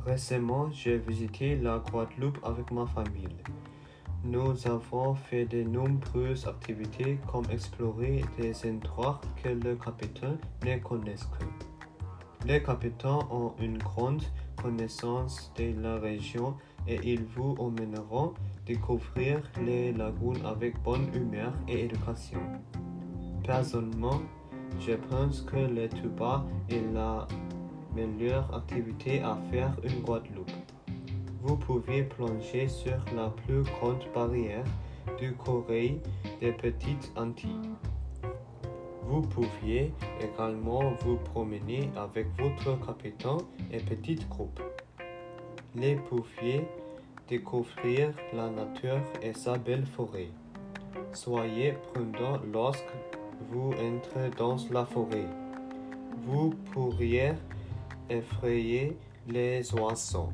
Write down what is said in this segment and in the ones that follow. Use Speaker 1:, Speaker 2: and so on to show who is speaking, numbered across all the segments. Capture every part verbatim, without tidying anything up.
Speaker 1: Récemment, j'ai visité la Guadeloupe avec ma famille. Nous avons fait de nombreuses activités comme explorer des endroits que le capitaine ne connaît que. Les capitaines ont une grande connaissance de la région et ils vous emmèneront découvrir les lagunes avec bonne humeur et éducation. Personnellement, je pense que le tuba est la meilleure activité à faire en Guadeloupe. Vous pouvez plonger sur la plus grande barrière du Corée des Petites Antilles. Vous pouviez également vous promener avec votre capitaine et petit groupe. Les pouviez découvrir la nature et sa belle forêt. Soyez prudent lorsque vous entrez dans la forêt. Vous pourriez effrayer les oiseaux.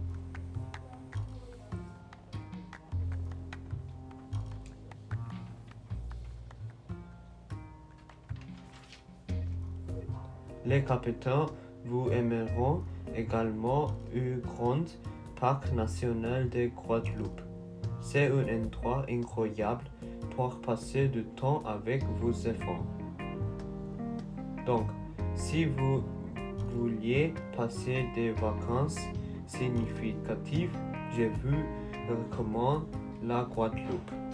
Speaker 1: Les capitaines vous aimeront également au Grand Parc national de Guadeloupe. C'est un endroit incroyable pour passer du temps avec vos enfants. Donc, si vous vouliez passer des vacances significatives, je vous recommande la Guadeloupe.